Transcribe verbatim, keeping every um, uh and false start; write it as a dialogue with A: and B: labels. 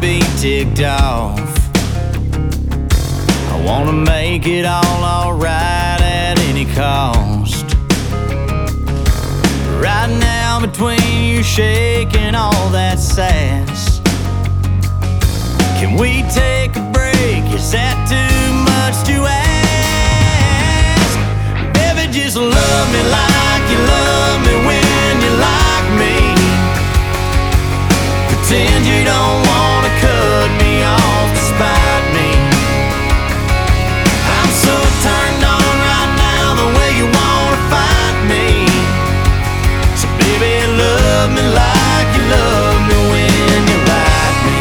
A: be ticked off. I wanna make it all alright at any cost. Right now between you shaking all that sass, can we take a break? Is that too